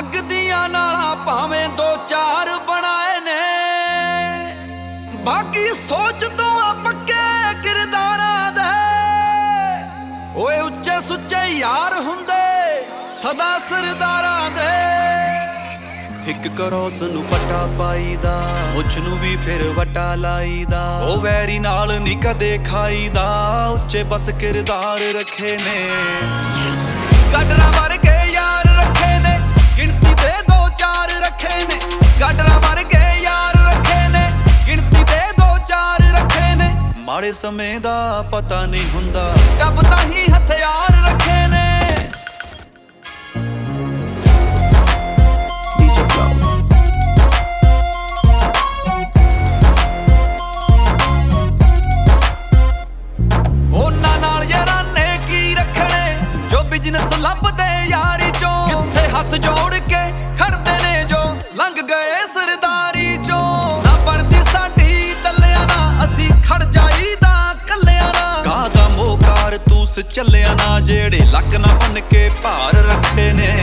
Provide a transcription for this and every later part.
ਅੱਗ ਦੀਆਂ ਨਾਲਾਂ ਭਾਵੇਂ ਦੋ ਚਾਰ ਬਣਾਏ ਨੇ, ਬਾਕੀ ਸੋਚ ਤੋਂ ਆ ਪੱਕੇ ਕਿਰਦਾਰਾਂ ਦੇ। ਓਏ ਉੱਚੇ ਸੁੱਚੇ ਯਾਰ ਹੁੰਦੇ ਸਦਾ ਸਰਦਾਰਾਂ ਦੇ। ਇੱਕ ਕਰੋਸ ਨੂੰ ਪੱਟਾ ਪਾਈਦਾ, ਮੁੱਛ ਨੂੰ ਵੀ ਫਿਰ ਵਟਾ ਲਾਈਦਾ। ਉਹ ਵੈਰੀ ਨਾਲ ਨੀ ਕਦੇ ਖਾਈਦਾ, ਉੱਚੇ ਬਸ ਕਿਰਦਾਰ ਰੱਖੇ ਨੇ। ਗਾਡਰਾਂ ਵਰਗੇ ਯਾਰ ਰੱਖੇ ਨੇ, ਗਿਣਤੀ ਦੇ ਦੋ ਚਾਰ ਰੱਖੇ ਨੇ। ਗਾਡਰਾਂ ਵਰਗੇ ਯਾਰ ਰੱਖੇ ਨੇ, ਗਿਣਤੀ ਦੇ ਦੋ ਚਾਰ ਰੱਖੇ ਨੇ। ਮਾੜੇ ਸਮੇਂ ਦਾ ਪਤਾ ਨਹੀਂ ਹੁੰਦਾ, ਰੱਬ ਤਾਂ ਹੀ ਹਥਿਆਰ ਰੱਖੇ ਨੇ। ਉਹਨਾਂ ਨਾਲ ਯਾਰਾਂ ਨੇ ਕੀ ਰੱਖਣੇ, ਜੋ ਬਿਜ਼ਨਸ ਲੱਭਦੇ ਯਾਰੀ ਚੋਂ। ਕਿੱਥੇ ਹੱਥ ਜੋੜ ਕੇ ਖੜਦੇ ਨੇ ਜੋ ਲੰਘ ਗਏ ਸਰਦਾਰੀ ਚੋਂ। ਨਾ ਬਣਦੀ ਸਾਡੀ ਤੱਲਿਆਂ ਨਾ, ਅਸੀਂ ਖੜ ਜਾਈਦਾ ਕੱਲਿਆਂ ਨਾ। ਕਾਹਦਾ ਮੋਕਾਰ ਤੂਸ ਚੱਲਿਆ ਨਾ, ਜਿਹੜੇ ਲੱਕ ਨਾ ਬਣ ਕੇ ਭਾਰ ਰੱਖੇ ਨੇ।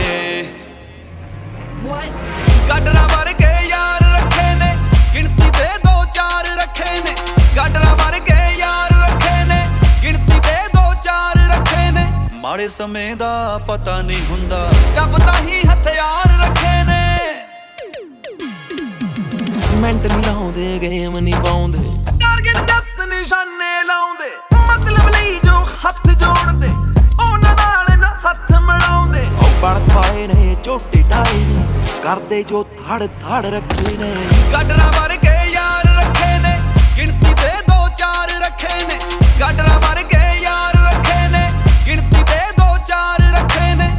ਗਾਡਰਾਂ ਵਰਗੇ ਯਾਰ ਰੱਖੇ ਨੇ, ਗਿਣਤੀ ਦੇ ਦੋ ਚਾਰ ਰੱਖੇ ਨੇ। ਗਾਡਰਾਂ ਵਰਗੇ ਯਾਰ ਰੱਖੇ ਨੇ, ਗਿਣਤੀ ਦੇ ਦੋ ਚਾਰ ਰੱਖੇ ਨੇ। ਮਾੜੇ ਸਮੇਂ ਦਾ ਪਤਾ ਨਹੀਂ ਹੁੰਦਾ, ਰੱਬ ਤਾਂ ਹੀ ਹਥਿਆਰ ਰੱਖੇ ਨੇ। ਮਿੰਟ ਨਹੀਂ ਲਾਉਂਦੇ, ਗੇਮ ਨਹੀਂ ਪਾਉਂਦੇ, ਟਾਰਗੇਟ ਦੱਸ ਨਿਸ਼ਾਨੇ ਲਾਉਂਦੇ। ਮਤਲਬ ਲਈ ਜੋ ਹੱਥ ਜੋੜਦੇ, ਉਹਨਾਂ ਨਾਲ ਨਾ ਹੱਥ ਮਿਲਾਉਂਦੇ। ਉਹ ਬਣ ਪਾਏ ਨੇ ਝੋਟੇ ਢਾਏ ਨੇ, ਕਰਦੇ ਜੋ ਥੜ ਥੜ ਰੱਖੇ ਨੇ। ਗਾਡਰਾਂ ਵਰਗੇ ਯਾਰ ਰੱਖੇ ਨੇ, ਗਿਣਤੀ ਦੇ ਦੋ ਚਾਰ ਰੱਖੇ ਨੇ। ਗਾਡਰਾਂ ਵਰਗੇ ਯਾਰ ਰੱਖੇ ਨੇ, ਗਿਣਤੀ ਦੇ ਦੋ ਚਾਰ ਰੱਖੇ ਨੇ।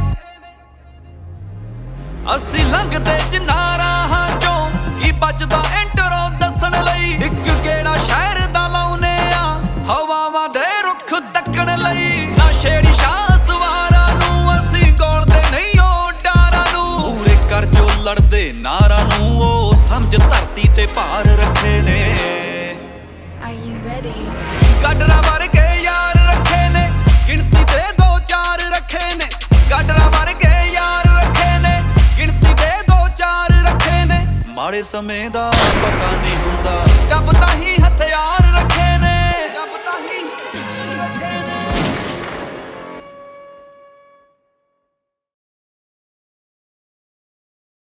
ਅਸੀਂ ਲੰਘਦੇ ਜਿੰਨਾ ਰਾਹਾਂ ਚੋਂ, ਕੀ ਬਚਦਾ ਇੰਟਰੋ ਦੱਸਣ ਲਈ। ਇੱਕ ਗੇੜਾ ਸ਼ਹਿਰ ਦਾ ਲਾਉਨੇ ਆ, ਹਵਾਵਾਂ ਦੇ ਰੁੱਖ ਤੱਕਣ ਲਈ। ਨਾ ਛੇੜੀ ਸ਼ਾਹ ਸਵਾਰਾਂ ਨੂੰ, ਅਸੀਂ ਗੋਲਦੇ ਨਹੀਂ ਉਹ ਡਾਰਾਂ ਨੂੰ। ਪੂਰੇ ਕਰ ਜੋ ਲੜਦੇ ਨਾਰਾਂ ਨੂੰ, ਉਹ ਸਮਝ ਧਰਤੀ ਤੇ ਭਾਰ ਰੱਖੇ ਨੇ। Are you ready? ਗਾਡਰਾਂ ਵਰਗੇ ਯਾਰ ਰੱਖੇ ਨੇ, ਗਿਣਤੀ ਦੇ ਦੋ ਚਾਰ ਰੱਖੇ ਨੇ। ਗਾਡਰਾਂ ਵਰਗੇ ਯਾਰ ਰੱਖੇ ਨੇ, ਗਿਣਤੀ ਦੇ ਦੋ ਚਾਰ ਰੱਖੇ ਨੇ। ਮਾੜੇ ਸਮੇਂ ਦਾ ਪਤਾ ਨਹੀਂ ਹੁੰਦਾ, ਰੱਬ ਤਾਂ ਹੀ